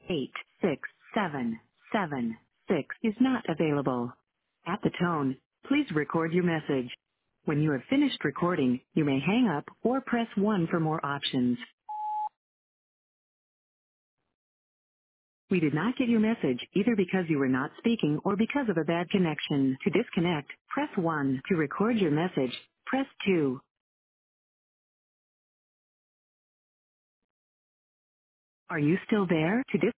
86776 is not available. At the tone, please record your message. When you have finished recording, you may hang up or press 1 for more options. We did not get your message either because you were not speaking or because of a bad connection. To disconnect, press 1. To record your message, press 2. Are you still there? To